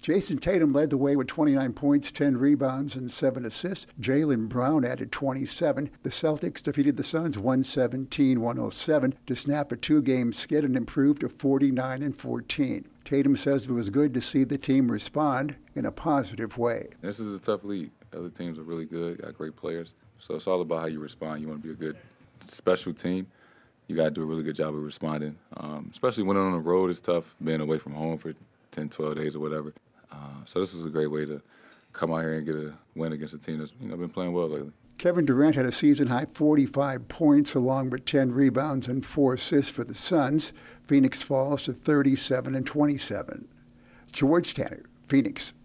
Jason Tatum led the way with 29 points, 10 rebounds, and 7 assists. Jaylen Brown added 27. The Celtics defeated the Suns 117-107 to snap a 2-game skid and improve to 49-14. Tatum says it was good to see the team respond in a positive way. This is a tough league. Other teams are really good, got great players. So it's all about how you respond. You want to be a good, special team. You got to do a really good job of responding. Especially when on the road, it's tough being away from home for 10, 12 days or whatever. So this was a great way to come out here and get a win against a team that's been playing well lately. Kevin Durant had a season-high 45 points along with 10 rebounds and 4 assists for the Suns. Phoenix falls to 37-27. George Tanner, Phoenix.